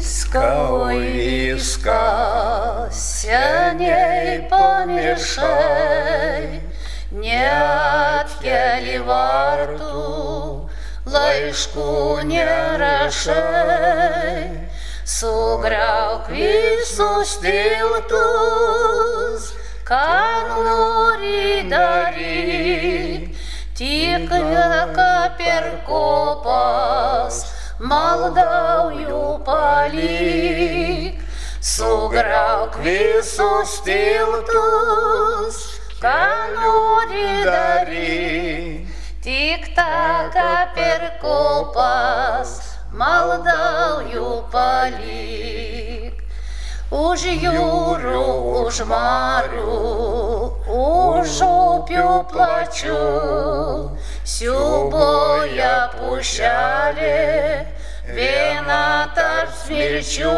oi viską, seniai pamiršai, net keli vartų laiškų nerašai. Sugriauk visus tiltus, ką nori daryk, tik lieka per kopas, maldauju palik. Sugriauk visus tiltus, ką nori daryk, tik taką per kopas, maldauju palik. Už jūrų, už marių, už upių plačių, siūbuoja pušelė, viena tarp smilčių.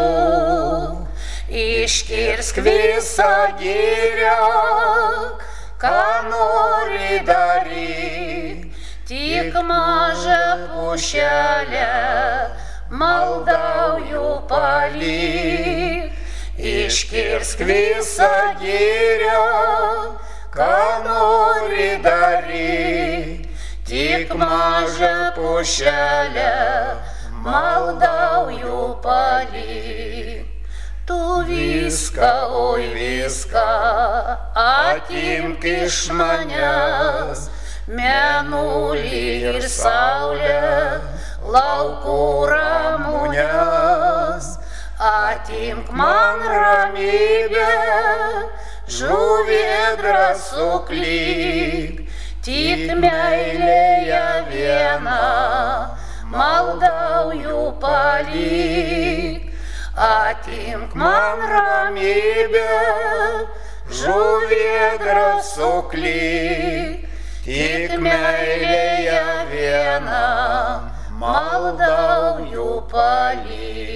Iškirsk visą girią, ką nori daryk, tik mažą pušelę, maldauju palik. Iškirsk visą girią, ką nori daryk, tik mažą pušelę, maldauju palik. Tu viską, oi viską, atimk iš manęs, mėnulį ir saulę, laukų ramunes. Atimk man ramybę, žuvėdra suklyk, tik meilėje viena, maldauju palik. Atimk man ramybę, žuvėdra suklyk, tik meilėje viena, maldauju palik.